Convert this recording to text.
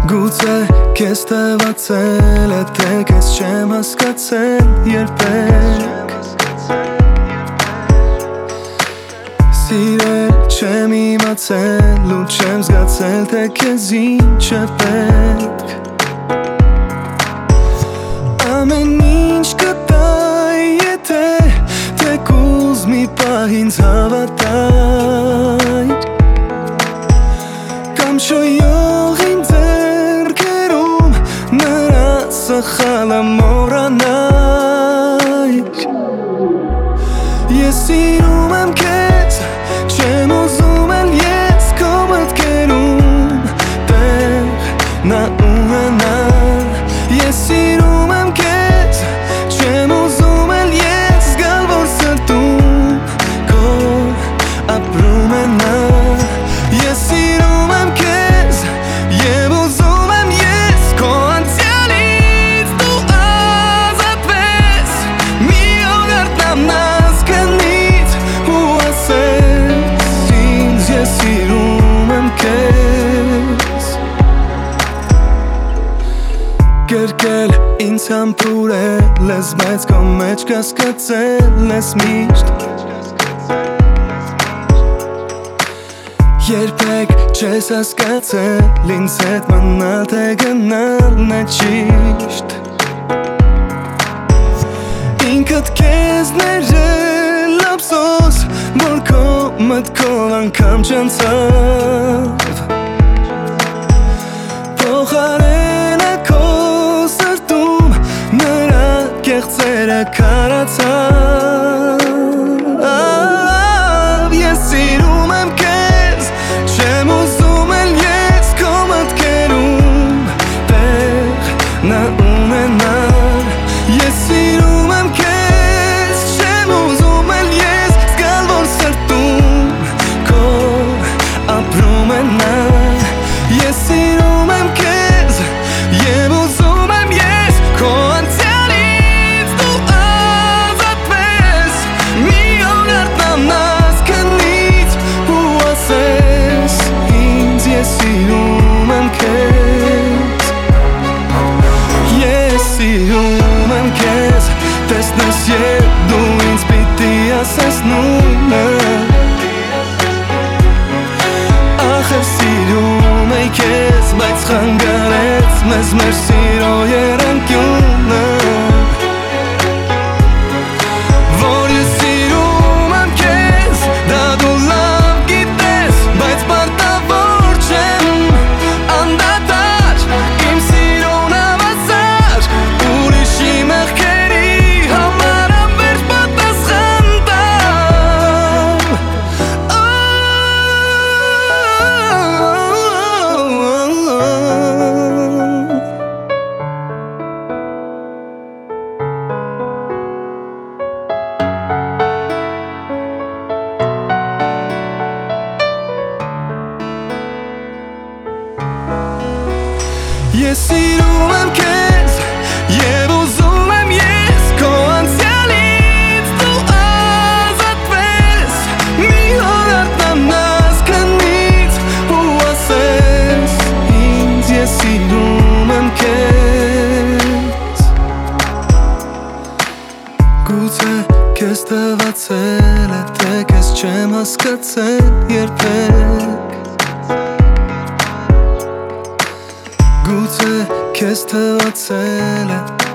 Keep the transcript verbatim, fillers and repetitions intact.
Գուցե քեզ թվացել է, թե քեզ չեմ հասկացել երբեք Սիրել չեմ իմացել ու չեմ զգացել, թե քեզ ինչ է պետք Ամեն ինչ կտայի, եթե թեկուզ մի պահ ինձ հավատայր Կամ շոյող իմ ձեռքերում նրա սխալը մոռանայր Ես սիրում եմ քեզ, չեմ ուզում էլ ես քո մտքերում տեղ նա ունենալ Ես սիրում եմ քեզ, չեմ ուզում էլ ես զգալ, որ սրտում քո ապրում է նա Ես սիրում եմ քեզ և ուզում եմ ես քո անցյալից դու ազատվես Մի օր արտանաս քնից ու ասես ինձ ես սիրում եմ քեզ Կրկել ինձ համբուրել ես, բայց քո մեջ կասկածել ես միշտ Երբեք չես հասկացել ինձ հետ մնալ, թե գնալն է ճիշտ Ինքդ քեզ ներել ափսոս, որ քո մտքով անգամ չանցավ Փոխարենը քո սրտում նրա կեղծերը քարացավ Ես սիրում եմ քեզ Չեմ ուզում էլ ես քո մտքերում տեղ նա ունենալ Ես սիրում եմ քեզ Չեմ ուզում էլ ես զգալ, որ սրտում քո ապրում է նա Ես սիրում եմ քեզ և ուզում եմ ես քո անցյալից դու ազատվես Մի օր արտանաս քնից ու ասես Ես սիրում եմ քեզ Ես սիրում եմ քեզ Տեսնես և դու ինձ պիտի ասես նույնը Ախր սիրում էի քեզ Բայց խանգարեց մեզ մեր սիրո եռանկյունը Որ ես սիրում եմ քեզ Դա դու լավ գիտես Բայց պարտավոր չեմ անդադար Իմ սիրուն ավազար Ուրիշի մեղքերի համար անվերջ պատասխան տալ Ես սիրում եմ քեզ և ուզում եմ ես քո անցյալից դու ազատվես Մի օր արտանաս քնից ու ասես ինձ ես սիրում եմ քեզ Գուցե քեզ թվացել է, թե քեզ չեմ հասկացել երբեք Գուցե քեզ թվացել է